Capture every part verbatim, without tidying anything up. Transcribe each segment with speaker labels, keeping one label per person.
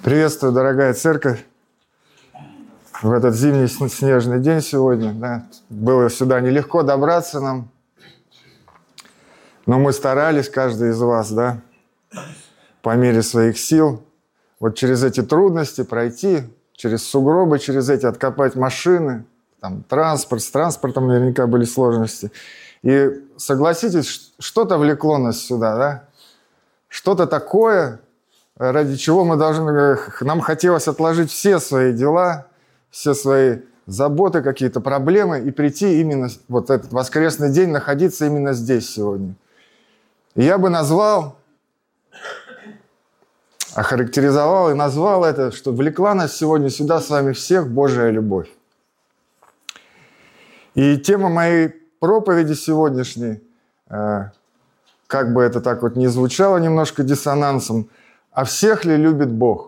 Speaker 1: Приветствую, дорогая церковь, в этот зимний снежный день сегодня. Да. Было сюда нелегко добраться нам, но мы старались, каждый из вас, да, по мере своих сил, вот через эти трудности пройти, через сугробы, через эти откопать машины, там, транспорт, с транспортом наверняка были сложности. И согласитесь, что-то влекло нас сюда, да? Что-то такое, ради чего мы должны, нам хотелось отложить все свои дела, все свои заботы, какие-то проблемы и прийти именно вот этот воскресный день, находиться именно здесь сегодня. И я бы назвал, охарактеризовал и назвал это, что влекла нас сегодня сюда с вами всех Божья любовь. И тема моей проповеди сегодняшней, как бы это так вот ни звучало немножко диссонансом, а всех ли любит Бог?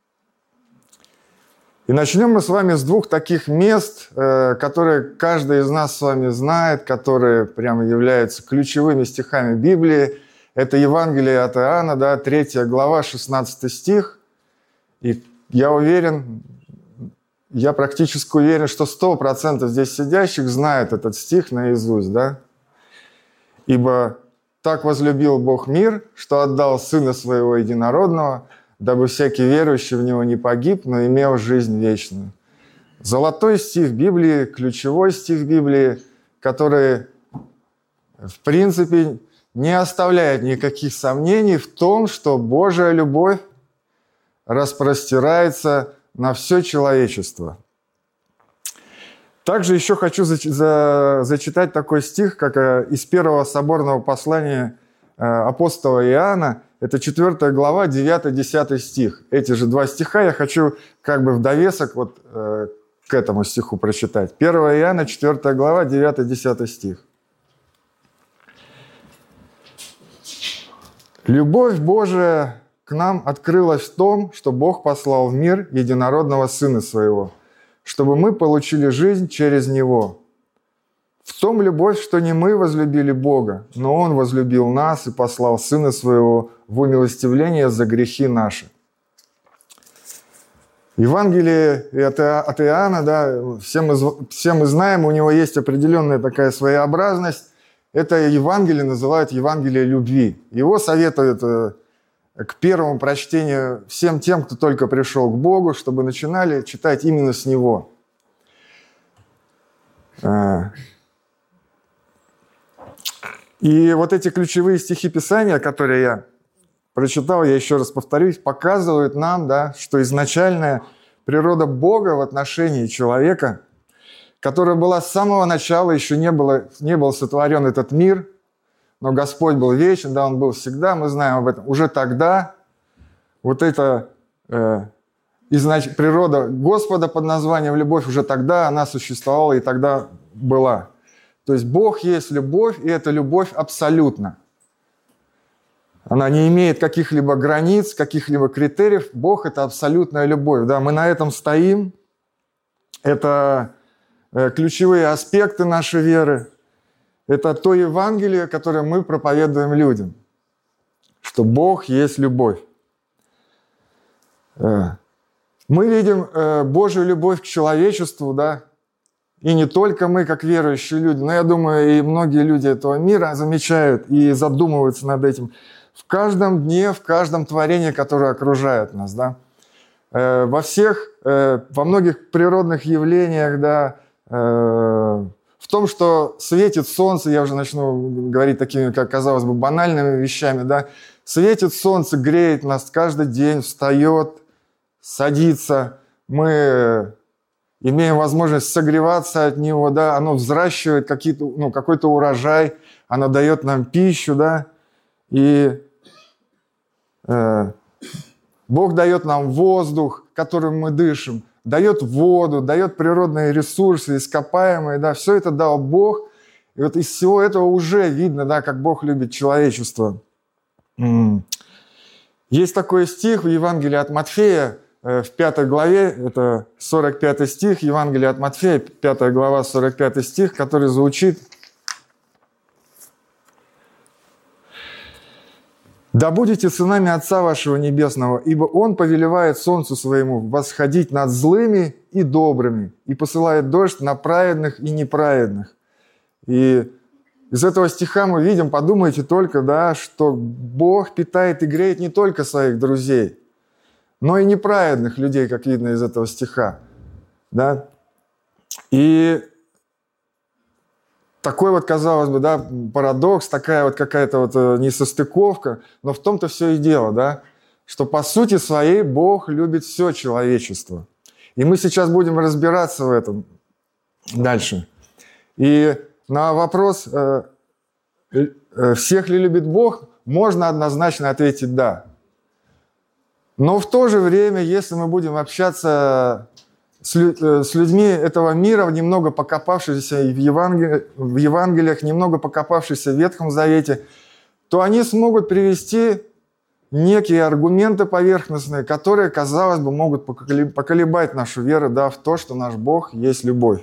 Speaker 1: И начнем мы с вами с двух таких мест, которые каждый из нас с вами знает, которые прямо являются ключевыми стихами Библии. Это Евангелие от Иоанна, да, третья глава, шестнадцатый стих. И я уверен, я практически уверен, что сто процентов здесь сидящих знают этот стих наизусть, да? «Ибо так возлюбил Бог мир, что отдал Сына Своего Единородного, дабы всякий верующий в Него не погиб, но имел жизнь вечную». Золотой стих Библии, ключевой стих Библии, который, в принципе, не оставляет никаких сомнений в том, что Божья любовь распростирается на все человечество. Также еще хочу зачитать такой стих, как из первого соборного послания апостола Иоанна. Это четвёртая глава, девятый-десятый стих. Эти же два стиха я хочу как бы в довесок вот к этому стиху прочитать. первое Иоанна, четвёртая глава, девятый-десятый стих. «Любовь Божия к нам открылась в том, что Бог послал в мир единородного Сына Своего, чтобы мы получили жизнь через Него. В том любовь, что не мы возлюбили Бога, но Он возлюбил нас и послал Сына Своего в умилостивление за грехи наши». Евангелие от Иоанна, да, все мы, все мы знаем, у него есть определенная такая своеобразность. Это Евангелие называют Евангелие любви. Его советуют к первому прочтению всем тем, кто только пришел к Богу, чтобы начинали читать именно с Него. И вот эти ключевые стихи Писания, которые я прочитал, я еще раз повторюсь, показывают нам, да, что изначальная природа Бога в отношении человека, которая была с самого начала, еще не, было, не был сотворен этот мир, но Господь был вечен, да, Он был всегда, мы знаем об этом. Уже тогда вот эта э, изнач... природа Господа под названием любовь, уже тогда она существовала и тогда была. То есть Бог есть любовь, и эта любовь абсолютна. Она не имеет каких-либо границ, каких-либо критериев. Бог – это абсолютная любовь. Да, мы на этом стоим. Это э, ключевые аспекты нашей веры. Это то Евангелие, которое мы проповедуем людям, что Бог есть любовь. Мы видим Божью любовь к человечеству, да, и не только мы, как верующие люди, но я думаю, и многие люди этого мира замечают и задумываются над этим в каждом дне, в каждом творении, которое окружает нас, да. Во всех, во многих природных явлениях, да, в том, что светит солнце, я уже начну говорить такими, как казалось бы, банальными вещами, да, светит солнце, греет нас каждый день, встает, садится, мы имеем возможность согреваться от него, да, оно взращивает какие-то, ну, какой-то урожай, оно дает нам пищу, да, и э, Бог дает нам воздух, которым мы дышим, дает воду, дает природные ресурсы, ископаемые, да, все это дал Бог. И вот из всего этого уже видно, да, как Бог любит человечество. Есть такой стих в Евангелии от Матфея, в пятой главе, это сорок пятый стих, Евангелие от Матфея, пятая глава, сорок пятый стих, который звучит: «Да будете сынами Отца вашего Небесного, ибо Он повелевает солнцу своему восходить над злыми и добрыми, и посылает дождь на праведных и неправедных». И из этого стиха мы видим, подумайте только, да, что Бог питает и греет не только своих друзей, но и неправедных людей, как видно из этого стиха. Да? И такой вот, казалось бы, да, парадокс, такая вот какая-то вот несостыковка, но в том-то все и дело, да, что по сути своей Бог любит все человечество. И мы сейчас будем разбираться в этом дальше. И на вопрос, э, э, всех ли любит Бог, можно однозначно ответить «да». Но в то же время, если мы будем общаться с, лю- с людьми этого мира, немного покопавшихся в, Евангели- в Евангелиях, немного покопавшихся в Ветхом Завете, то они смогут привести некие аргументы поверхностные, которые, казалось бы, могут поколебать нашу веру, да, в то, что наш Бог есть любовь.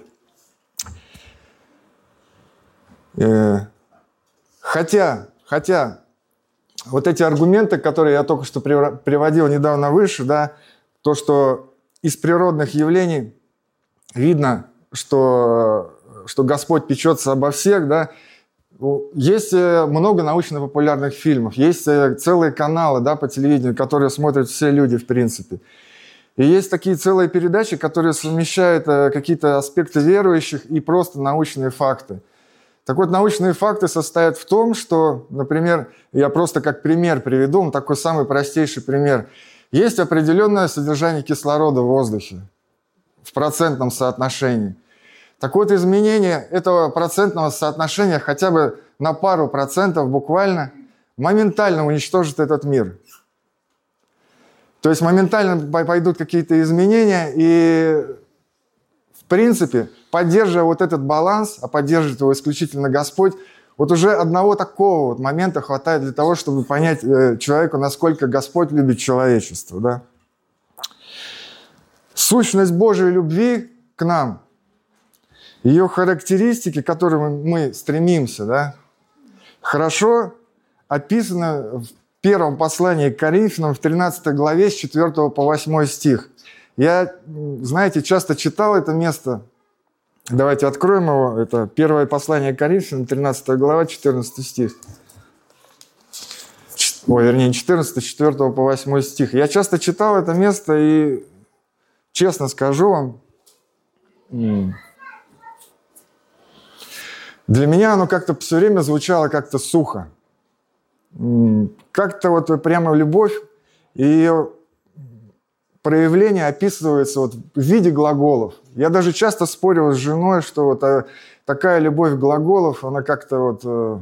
Speaker 1: Хотя, хотя вот эти аргументы, которые я только что приводил недавно выше, да, то, что из природных явлений видно, что, что Господь печется обо всех, да, есть много научно-популярных фильмов, есть целые каналы, да, по телевидению, которые смотрят все люди, в принципе. И есть такие целые передачи, которые совмещают какие-то аспекты верующих и просто научные факты. Так вот, научные факты состоят в том, что, например, я просто как пример приведу, он такой самый простейший пример. Есть определенное содержание кислорода в воздухе в процентном соотношении. Так вот, изменение этого процентного соотношения хотя бы на пару процентов буквально моментально уничтожит этот мир. То есть моментально пойдут какие-то изменения, и в принципе, поддерживая вот этот баланс, а поддерживает его исключительно Господь, вот уже одного такого вот момента хватает для того, чтобы понять э, человеку, насколько Господь любит человечество. Да? Сущность Божьей любви к нам, ее характеристики, к которым мы стремимся, да, хорошо описаны в первом послании к Коринфянам в тринадцатой главе с четвёртого по восьмой стих. Я, знаете, часто читал это место. Давайте откроем его. Это первое послание к Коринфянам, тринадцатая глава, четырнадцатый стих. Ой, вернее, не четырнадцатый, с четвёртого по восьмой стих. Я часто читал это место и, честно скажу вам, для меня оно как-то все время звучало как-то сухо. Как-то вот прямо любовь и ее проявление описывается вот в виде глаголов. Я даже часто спорил с женой, что вот а, такая любовь глаголов, она как-то вот, э,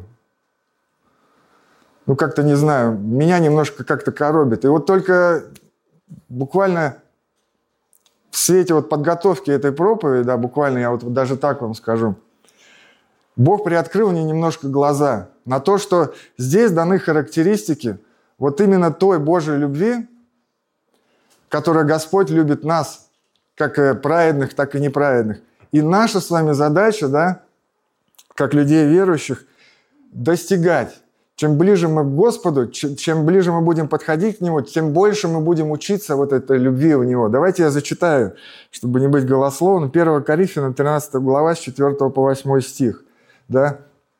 Speaker 1: ну как-то, не знаю, меня немножко как-то коробит. И вот только буквально в свете вот подготовки этой проповеди, да, буквально я вот даже так вам скажу, Бог приоткрыл мне немножко глаза на то, что здесь даны характеристики вот именно той Божьей любви, которой Господь любит нас, как праведных, так и неправедных. И наша с вами задача, да, как людей верующих, достигать. Чем ближе мы к Господу, чем, чем ближе мы будем подходить к Нему, тем больше мы будем учиться вот этой любви в Него. Давайте я зачитаю, чтобы не быть голословным. первое Коринфянам, тринадцатая глава, с четвёртого по восьмой стих. Да?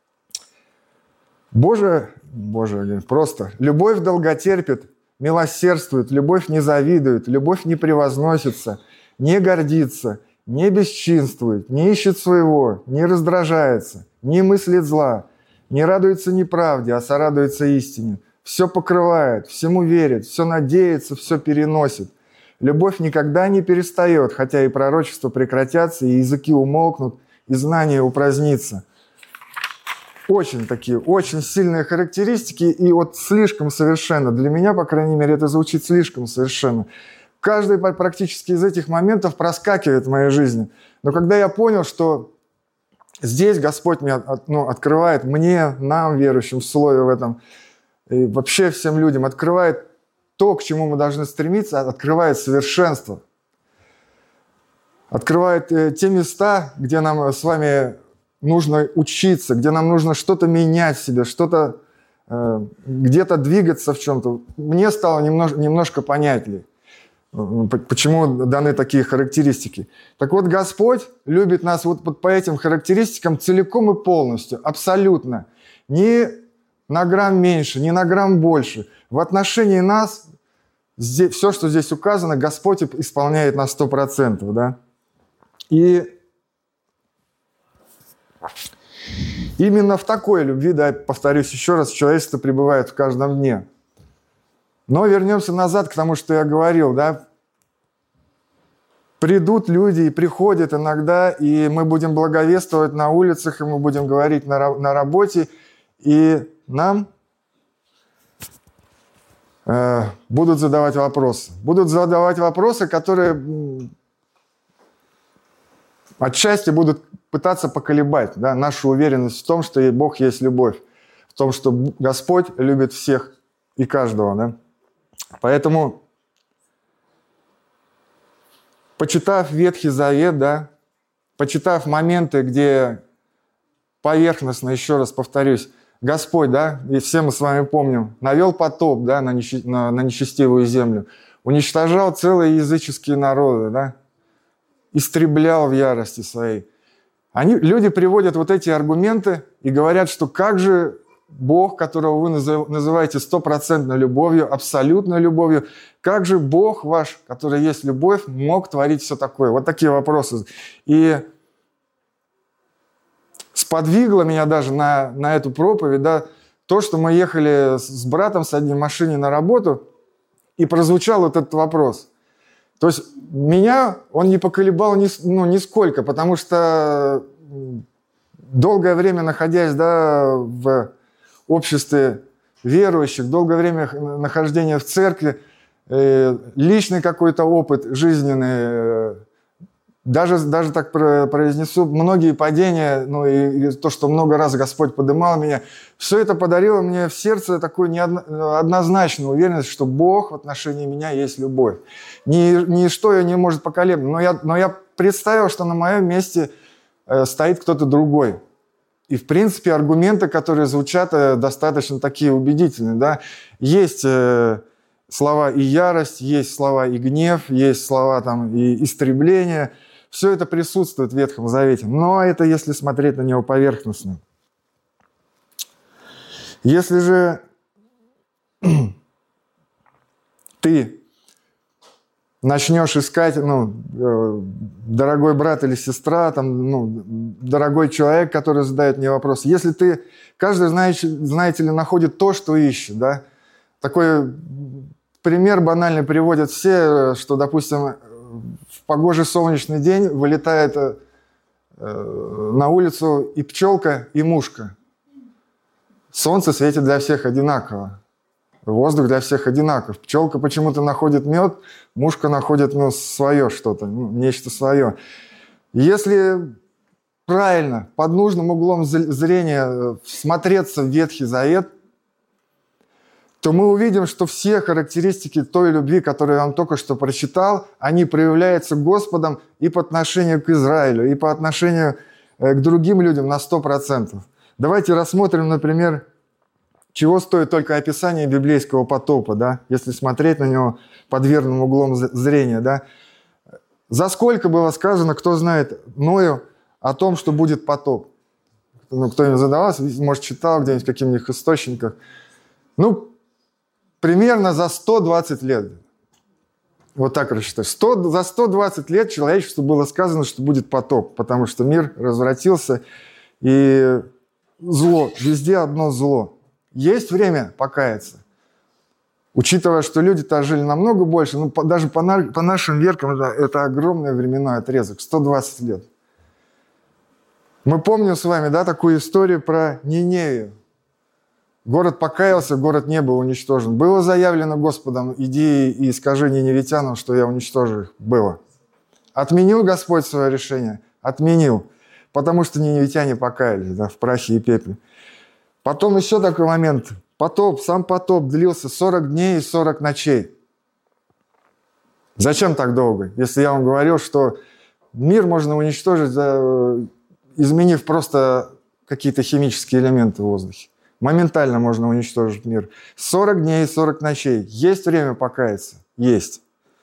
Speaker 1: Боже, Боже, просто. «Любовь долготерпит, милосердствует, любовь не завидует, любовь не превозносится, не гордится, не бесчинствует, не ищет своего, не раздражается, не мыслит зла, не радуется неправде, а сорадуется истине, все покрывает, всему верит, все надеется, все переносит. Любовь никогда не перестает, хотя и пророчества прекратятся, и языки умолкнут, и знание упразднится». Очень такие, очень сильные характеристики, и вот слишком совершенно, для меня, по крайней мере, это звучит слишком совершенно. Каждый практически из этих моментов проскакивает в моей жизни. Но когда я понял, что здесь Господь мне, ну, открывает мне, нам, верующим, в слове в этом, и вообще всем людям, открывает то, к чему мы должны стремиться, открывает совершенство. Открывает те места, где нам с вами нужно учиться, где нам нужно что-то менять в себе, что-то где-то двигаться в чем-то, мне стало немножко, немножко понятнее, почему даны такие характеристики. Так вот, Господь любит нас вот по этим характеристикам целиком и полностью, абсолютно. Ни на грамм меньше, ни на грамм больше. В отношении нас здесь, все, что здесь указано, Господь исполняет на сто процентов. Да? И именно в такой любви, да, повторюсь еще раз, человечество пребывает в каждом дне. Но вернемся назад к тому, что я говорил, да. Придут люди и приходят иногда, и мы будем благовествовать на улицах, и мы будем говорить на, на работе, и нам э, будут задавать вопросы. Будут задавать вопросы, которые отчасти будут пытаться поколебать, да, нашу уверенность в том, что Бог есть любовь, в том, что Господь любит всех и каждого. Да. Поэтому, почитав Ветхий Завет, да, почитав моменты, где поверхностно, еще раз повторюсь, Господь, да, и все мы с вами помним, навел потоп, да, на, нечи, на, на нечестивую землю, уничтожал целые языческие народы, да, истреблял в ярости своей. Они, люди приводят вот эти аргументы и говорят, что как же Бог, которого вы называете стопроцентной любовью, абсолютной любовью, как же Бог ваш, который есть любовь, мог творить все такое? Вот такие вопросы. И сподвигло меня даже на, на эту проповедь, да, то, что мы ехали с братом с одним в машине на работу, и прозвучал вот этот вопрос. То есть меня он не поколебал ни, ну, нисколько, потому что долгое время находясь, да, в обществе верующих, долгое время нахождения в церкви, э, личный какой-то опыт жизненный, э, даже, даже так произнесу, многие падения, ну и, и то, что много раз Господь поднимал меня, все это подарило мне в сердце такую неоднозначную уверенность, что Бог в отношении меня есть любовь. Ни, ничто ее не может поколебать. Но я, но я представил, что на моем месте э, стоит кто-то другой. И, в принципе, аргументы, которые звучат, достаточно такие убедительные. Да? Есть э, слова и ярость, есть слова и гнев, есть слова там, и истребление. Все это присутствует в Ветхом Завете. Но это если смотреть на него поверхностно. Если же ты начнешь искать, ну, дорогой брат или сестра, там, ну, дорогой человек, который задает мне вопрос. Если ты, каждый, знаете, знаете ли, находит то, что ищет, да? Такой пример банальный приводят все, что, допустим, в погожий солнечный день вылетает э, на улицу и пчелка, и мушка. Солнце светит для всех одинаково. Воздух для всех одинаков. Пчелка почему-то находит мед, мушка находит, ну, свое что-то, ну, нечто свое. Если правильно, под нужным углом зрения смотреться в Ветхий Завет, то мы увидим, что все характеристики той любви, которую я вам только что прочитал, они проявляются Господом и по отношению к Израилю, и по отношению к другим людям на сто процентов. Давайте рассмотрим, например, чего стоит только описание библейского потопа, да, если смотреть на него под верным углом зрения. Да. За сколько было сказано, кто знает, Ною о том, что будет потоп? Ну, кто-нибудь задавался, может, читал где-нибудь в каких-нибудь источниках. Ну, примерно за сто двадцать лет. Вот так рассчитать. сто, за сто двадцать лет человечеству было сказано, что будет потоп, потому что мир развратился, и зло, везде одно зло. Есть время покаяться. Учитывая, что люди-то жили намного больше, ну, по, даже по, на, по нашим меркам это, это огромный временной отрезок, сто двадцать лет. Мы помним с вами, да, такую историю про Ниневию. Город покаялся, город не был уничтожен. Было заявлено Господом: иди и скажи ниневитянам, что я уничтожу их. Было. Отменил Господь свое решение? Отменил. Потому что ниневитяне покаялись, да, в прахе и пепле. Потом еще такой момент. Потоп, сам потоп длился сорок дней и сорок ночей. Зачем так долго? Если я вам говорил, что мир можно уничтожить, изменив просто какие-то химические элементы в воздухе. Моментально можно уничтожить мир. сорок дней и сорок ночей. Есть время покаяться? Есть.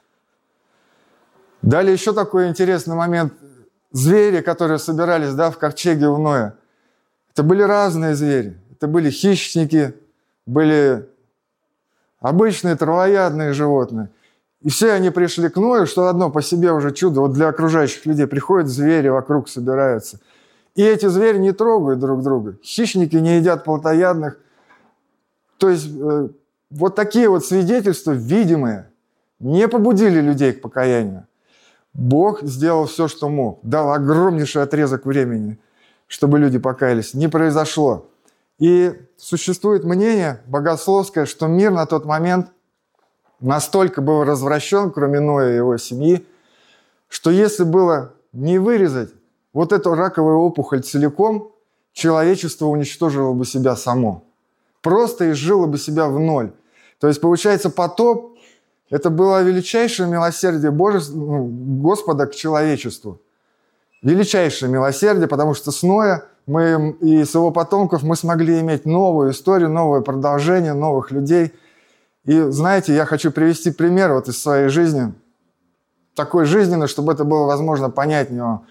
Speaker 1: Далее еще такой интересный момент. Звери, которые собирались, да, в ковчеге у Ноя, это были разные звери. Это были хищники, были обычные травоядные животные. И все они пришли к Ною, что одно по себе уже чудо. Вот для окружающих людей приходят звери, вокруг собираются. И эти звери не трогают друг друга. Хищники не едят плотоядных. То есть э, вот такие вот свидетельства, видимые, не побудили людей к покаянию. Бог сделал все, что мог. Дал огромнейший отрезок времени, чтобы люди покаялись. Не произошло. И существует мнение богословское, что мир на тот момент настолько был развращен, кроме Ноя и его семьи, что если было не вырезать вот эту раковую опухоль целиком, человечество уничтожило бы себя само. Просто изжило бы себя в ноль. То есть, получается, потоп – это было величайшее милосердие Божье, Господа к человечеству. Величайшее милосердие, потому что с Ноя мы, и с его потомков мы смогли иметь новую историю, новое продолжение, новых людей. И знаете, я хочу привести пример вот из своей жизни, такой жизненный, чтобы это было возможно понять мне.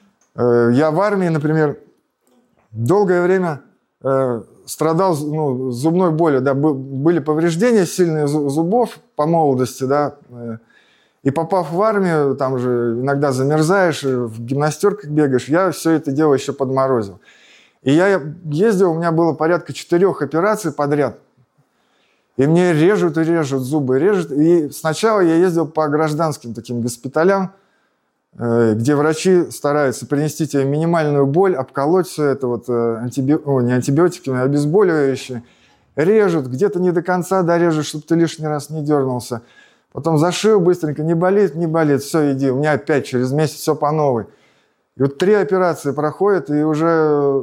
Speaker 1: Я в армии, например, долгое время э, страдал ну, зубной болью. Да, были повреждения сильные зубов по молодости. Да, и попав в армию, там же иногда замерзаешь, в гимнастерках бегаешь. Я все это дело еще подморозил. И я ездил, у меня было порядка четырех операций подряд. И мне режут и режут зубы, режут. И сначала я ездил по гражданским таким госпиталям, где врачи стараются принести тебе минимальную боль, обколоть все это, вот, антиби... О, не антибиотиками, а обезболивающие. Режут, где-то не до конца дорежут, чтобы ты лишний раз не дернулся. Потом зашил быстренько, не болит, не болит, все, иди. У меня опять через месяц все по новой. И вот три операции проходят, и уже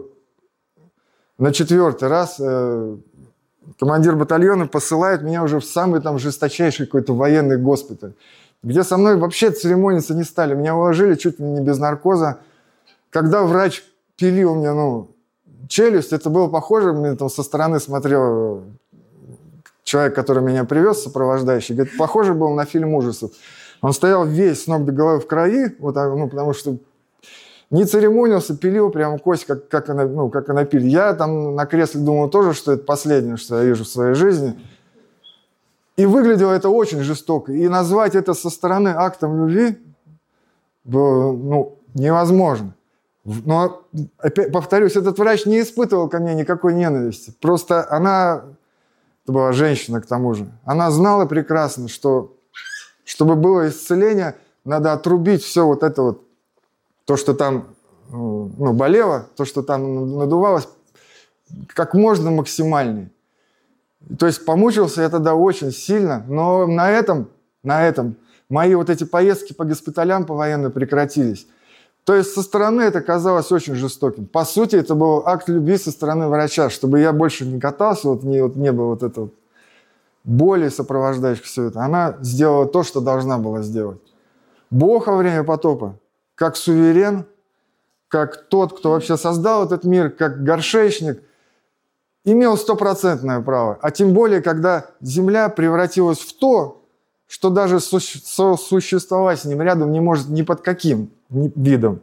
Speaker 1: на четвертый раз э, командир батальона посылает меня уже в самый там жесточайший какой-то военный госпиталь, где со мной вообще церемониться не стали. Меня уложили чуть ли не без наркоза. Когда врач пилил мне ну, челюсть, это было похоже, мне там со стороны смотрел человек, который меня привез, сопровождающий, говорит, похоже был на фильм ужасов. Он стоял весь с ног до головы в крови, вот, ну, потому что не церемонился, пилил прямо кость, как, как, она, ну, как она пилит. Я там на кресле думал тоже, что это последнее, что я вижу в своей жизни. И выглядело это очень жестоко. И назвать это со стороны актом любви было ну, невозможно. Но, опять повторюсь, этот врач не испытывал ко мне никакой ненависти. Просто она, это была женщина к тому же, она знала прекрасно, что чтобы было исцеление, надо отрубить все вот это вот, то, что там ну, болело, то, что там надувалось, как можно максимальнее. То есть помучился я тогда очень сильно, но на этом, на этом мои вот эти поездки по госпиталям по военным прекратились. То есть со стороны это казалось очень жестоким. По сути, это был акт любви со стороны врача, чтобы я больше не катался, вот не, вот не было вот этого боли, сопровождающих все это. Она сделала то, что должна была сделать. Бог во время потопа, как суверен, как тот, кто вообще создал этот мир, как горшечник, имел стопроцентное право. А тем более, когда земля превратилась в то, что даже сосуществовать с ним рядом не может ни под каким видом.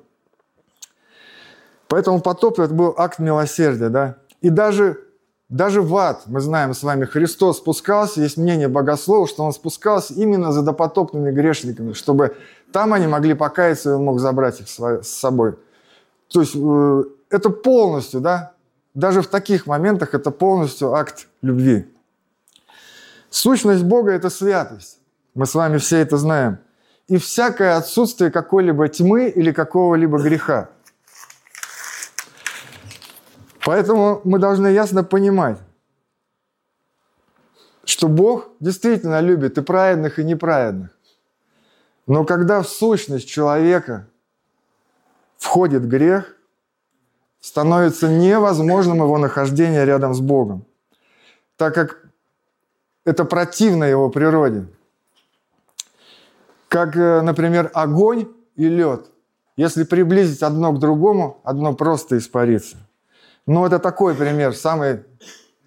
Speaker 1: Поэтому потоп – это был акт милосердия. Да? И даже, даже в ад, мы знаем с вами, Христос спускался, есть мнение богословов, что Он спускался именно за допотопными грешниками, чтобы там они могли покаяться, и Он мог забрать их с собой. То есть э, это полностью, да, даже в таких моментах это полностью акт любви. Сущность Бога – это святость. Мы с вами все это знаем. И всякое отсутствие какой-либо тьмы или какого-либо греха. Поэтому мы должны ясно понимать, что Бог действительно любит и праведных, и неправедных. Но когда в сущность человека входит грех, становится невозможным его нахождение рядом с Богом, так как это противно его природе. Как, например, огонь и лед. Если приблизить одно к другому, одно просто испарится. Но это такой пример, самый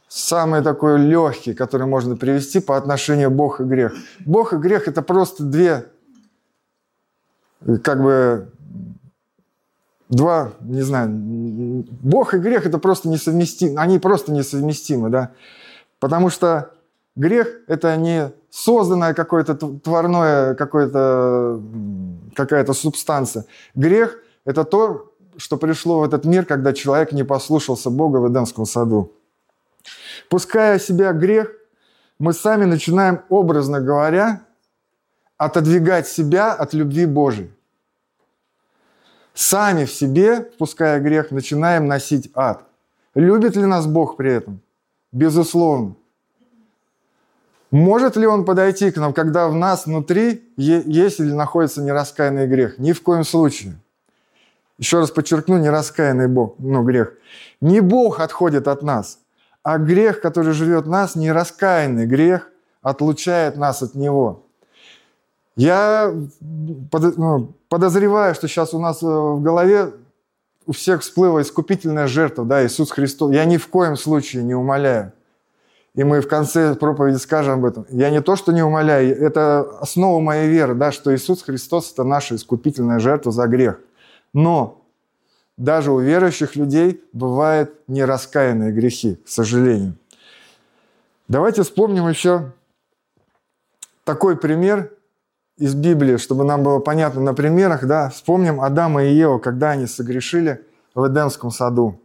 Speaker 1: самый такой легкий, который можно привести по отношению Бог и грех. Бог и грех – это просто две, как бы, два, не знаю, Бог и грех – это просто несовместимы, они просто несовместимы, да, потому что грех – это не созданное какое-то творное, какое-то, какая-то субстанция. Грех – это то, что пришло в этот мир, когда человек не послушался Бога в Эдемском саду. Пуская в себя грех, мы сами начинаем, образно говоря, отодвигать себя от любви Божией. Сами в себе, впуская грех, начинаем носить ад. Любит ли нас Бог при этом? Безусловно. Может ли Он подойти к нам, когда в нас внутри есть или находится нераскаянный грех? Ни в коем случае. Еще раз подчеркну, нераскаянный Бог, ну, грех. Не Бог отходит от нас, а грех, который живет в нас, нераскаянный грех, отлучает нас от Него. Я подозреваю, что сейчас у нас в голове у всех всплыла искупительная жертва, да, Иисус Христос. Я ни в коем случае не умаляю. И мы в конце проповеди скажем об этом. Я не то, что не умаляю, это основа моей веры, да, что Иисус Христос – это наша искупительная жертва за грех. Но даже у верующих людей бывают нераскаянные грехи, к сожалению. Давайте вспомним еще такой пример из Библии, чтобы нам было понятно на примерах. Да? Вспомним Адама и Еву, когда они согрешили в Эдемском саду.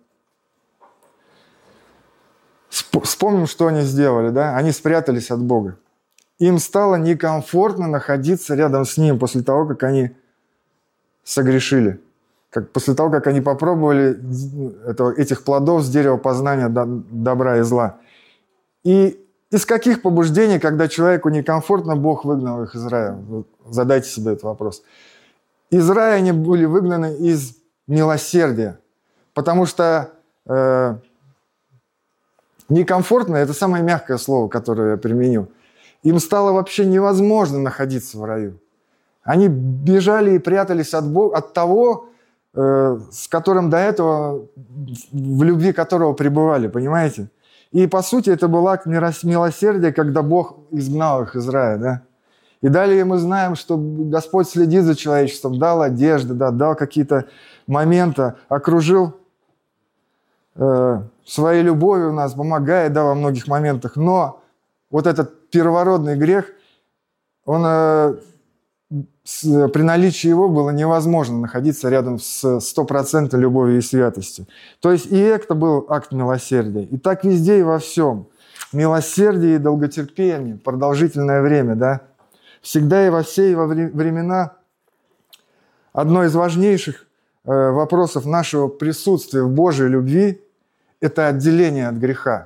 Speaker 1: Вспомним, что они сделали. Да? Они спрятались от Бога. Им стало некомфортно находиться рядом с Ним после того, как они согрешили. Как, после того, как они попробовали это, этих плодов с дерева познания добра и зла. И из каких побуждений, когда человеку некомфортно, Бог выгнал их из рая? Задайте себе этот вопрос. Из рая они были выгнаны из милосердия. Потому что э, некомфортно – это самое мягкое слово, которое я применил. Им стало вообще невозможно находиться в раю. Они бежали и прятались от, Бога, от того, э, с которым до этого, в любви которого пребывали, понимаете? И, по сути, это был акт милосердия, когда Бог изгнал их из рая, да? И далее мы знаем, что Господь следит за человечеством, дал одежды, да, дал какие-то моменты, окружил э, своей любовью нас, помогает, да, во многих моментах. Но вот этот первородный грех, он, э, с, при наличии его было невозможно находиться рядом с стопроцентной любовью и святостью. То есть и это был акт милосердия. И так везде и во всем. Милосердие и долготерпение, продолжительное время, да. Всегда и во все и во времена одно из важнейших э, вопросов нашего присутствия в Божьей любви – это отделение от греха.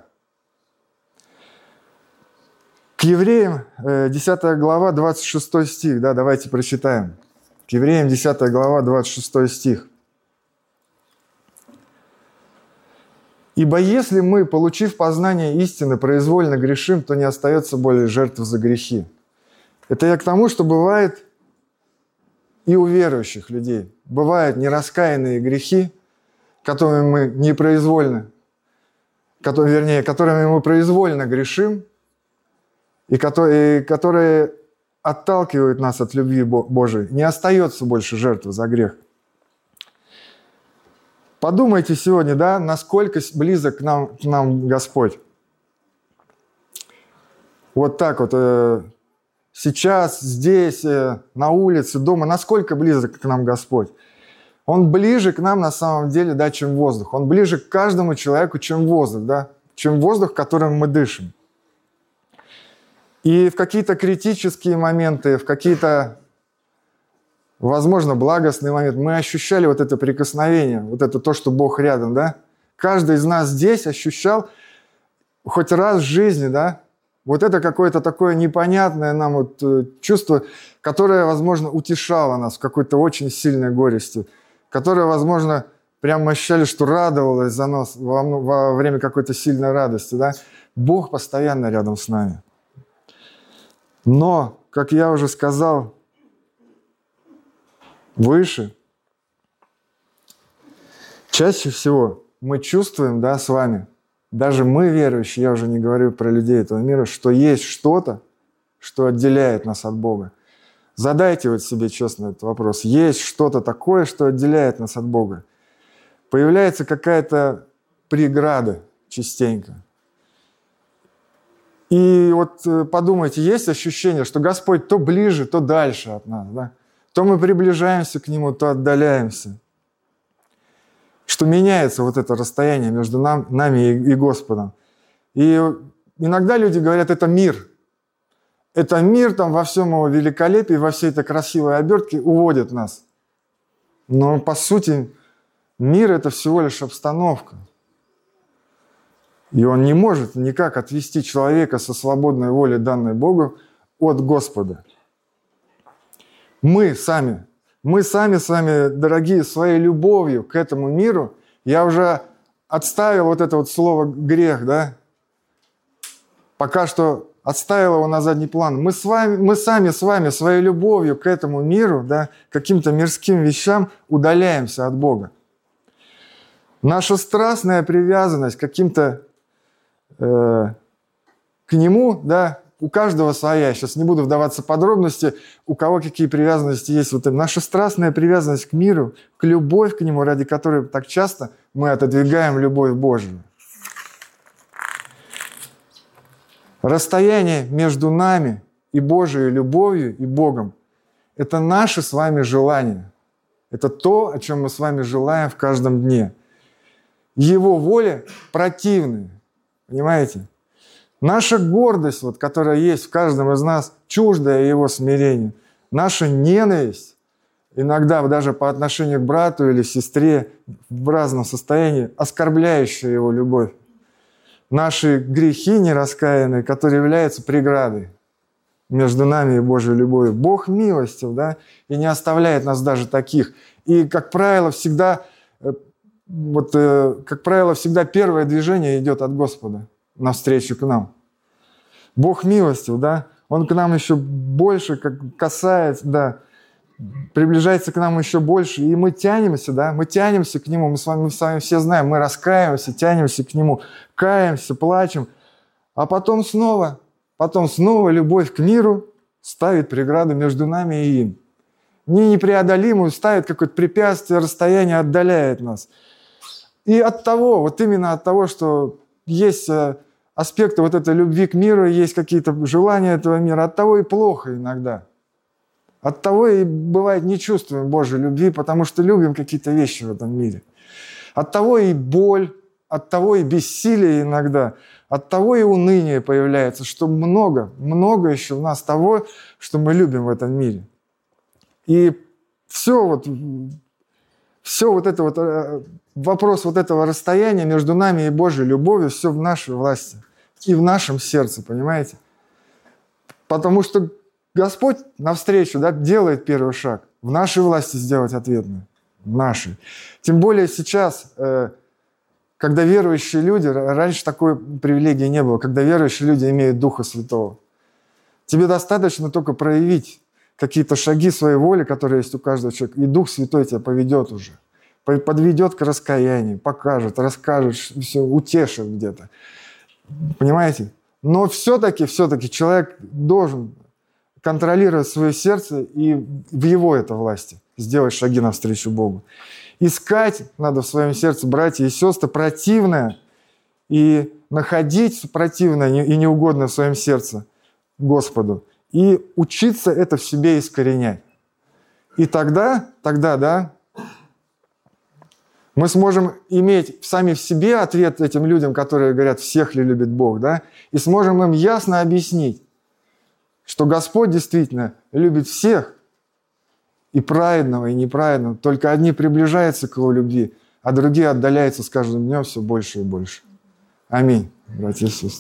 Speaker 1: К Евреям, э, десятая глава, двадцать шестой стих, да, давайте прочитаем. К Евреям, десятая глава, двадцать шестой стих. «Ибо если мы, получив познание истины, произвольно грешим, то не остается более жертв за грехи». Это я к тому, что бывает и у верующих людей. Бывают нераскаянные грехи, которыми мы непроизвольно, которые, вернее, которыми мы произвольно грешим, и которые, и которые отталкивают нас от любви Божией. Не остается больше жертвы за грех. Подумайте сегодня, да, насколько близок к нам, к нам Господь. Вот так вот. Э, Сейчас, здесь, на улице, дома, насколько близок к нам Господь? Он ближе к нам на самом деле, да, чем воздух. Он ближе к каждому человеку, чем воздух, да, чем воздух, которым мы дышим. И в какие-то критические моменты, в какие-то, возможно, благостные моменты мы ощущали вот это прикосновение, вот это то, что Бог рядом, да. Каждый из нас здесь ощущал хоть раз в жизни, да, вот это какое-то такое непонятное нам вот чувство, которое, возможно, утешало нас в какой-то очень сильной горести, которое, возможно, прямо ощущали, что радовалось за нас во, во время какой-то сильной радости. Да? Бог постоянно рядом с нами. Но, как я уже сказал выше, чаще всего мы чувствуем, да, с вами даже мы, верующие, я уже не говорю про людей этого мира, что есть что-то, что отделяет нас от Бога. Задайте вот себе честно этот вопрос. Есть что-то такое, что отделяет нас от Бога? Появляется какая-то преграда частенько. И вот подумайте, есть ощущение, что Господь то ближе, то дальше от нас, да? То мы приближаемся к Нему, то отдаляемся. Что меняется вот это расстояние между нам, нами и, и Господом. И иногда люди говорят, это мир. Это мир там во всем его великолепии, во всей этой красивой обертке уводит нас. Но по сути мир – это всего лишь обстановка. И он не может никак отвести человека со свободной волей, данной Богу, от Господа. Мы сами, мы сами с вами, дорогие, своей любовью к этому миру, я уже отставил вот это вот слово «грех», да? Пока что отставил его на задний план. Мы, с вами, мы сами с вами своей любовью к этому миру, да, каким-то мирским вещам удаляемся от Бога. Наша страстная привязанность к каким-то э, к Нему, да, у каждого своя. Сейчас не буду вдаваться в подробности, у кого какие привязанности есть. Вот наша страстная привязанность к миру, к любовь к Нему, ради которой так часто мы отодвигаем любовь Божию. Расстояние между нами и Божией любовью, и Богом – это наши с вами желания. Это то, о чем мы с вами желаем в каждом дне. Его воля противная. Понимаете? Наша гордость, вот, которая есть в каждом из нас, чуждая Его смирению. Наша ненависть, иногда даже по отношению к брату или сестре в разном состоянии, оскорбляющая Его любовь. Наши грехи нераскаянные, которые являются преградой между нами и Божьей любовью. Бог милостив, да, и не оставляет нас даже таких. И, как правило, всегда, вот, как правило, всегда первое движение идет от Господа навстречу к нам. Бог милостив, да, Он к нам еще больше как касается, да, приближается к нам еще больше, и мы тянемся, да, мы тянемся к Нему, мы с вами, мы с вами все знаем, мы раскаиваемся, тянемся к Нему, каемся, плачем, а потом снова, потом снова любовь к миру ставит преграду между нами и им. Не непреодолимую ставит какое-то препятствие, расстояние отдаляет нас. И от того, вот именно от того, что есть аспекты вот этой любви к миру, есть какие-то желания этого мира, от того и плохо иногда. От того и бывает не чувствуем Божьей любви, потому что любим какие-то вещи в этом мире. От того и боль, от того и бессилие иногда, от того и уныние появляется, что много, много еще в нас того, что мы любим в этом мире. И все вот, все вот это вот, вопрос вот этого расстояния между нами и Божьей любовью, все в нашей власти и в нашем сердце, понимаете? Потому что Господь навстречу, да, делает первый шаг. В нашей власти сделать ответную. В нашей. Тем более сейчас, э, когда верующие люди, раньше такой привилегии не было, когда верующие люди имеют Духа Святого. Тебе достаточно только проявить какие-то шаги своей воли, которые есть у каждого человека, и Дух Святой тебя поведет уже. Подведет к раскаянию, покажет, расскажет, все, утешит где-то. Понимаете? Но все-таки, все-таки человек должен контролировать свое сердце, и в его это власти сделать шаги навстречу Богу. Искать надо в своем сердце, братья и сестры, противное, и находить противное и неугодное в своем сердце Господу, и учиться это в себе искоренять. И тогда, тогда, да, мы сможем иметь сами в себе ответ этим людям, которые говорят, всех ли любит Бог, да, и сможем им ясно объяснить, что Господь действительно любит всех, и праведного, и неправедного. Только одни приближаются к Его любви, а другие отдаляются с каждым днем все больше и больше. Аминь, братья и сестры.